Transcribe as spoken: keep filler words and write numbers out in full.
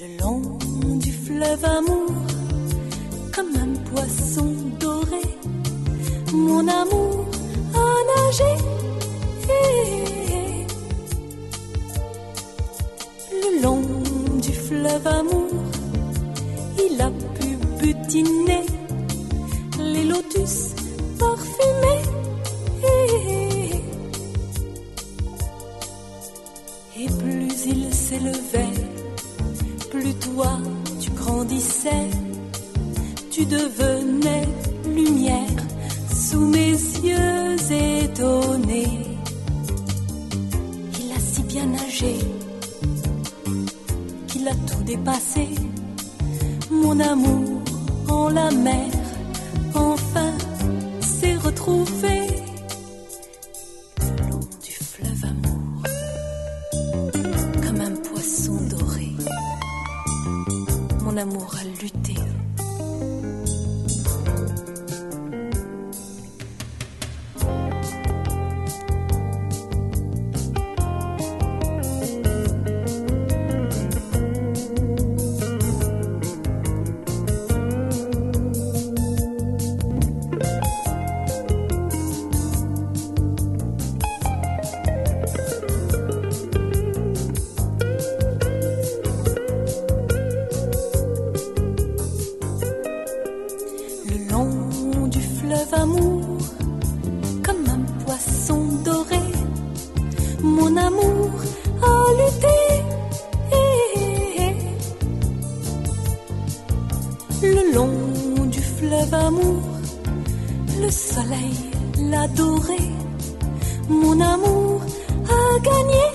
Le long du fleuve amour, comme un poisson doré, mon amour a nagé. Le long du fleuve amour, il a pu butiner les lotus parfumés. Et plus il s'élevait, plus toi tu grandissais, tu devenais lumière sous mes yeux étonnés. Il a si bien nagé qu'il a tout dépassé, mon amour en la mer enfin s'est retrouvé. Le long du fleuve amour, comme un poisson doré, mon amour a lutté. Amour, comme un poisson doré, mon amour a lutté. Le long du fleuve amour, le soleil l'a doré, mon amour a gagné.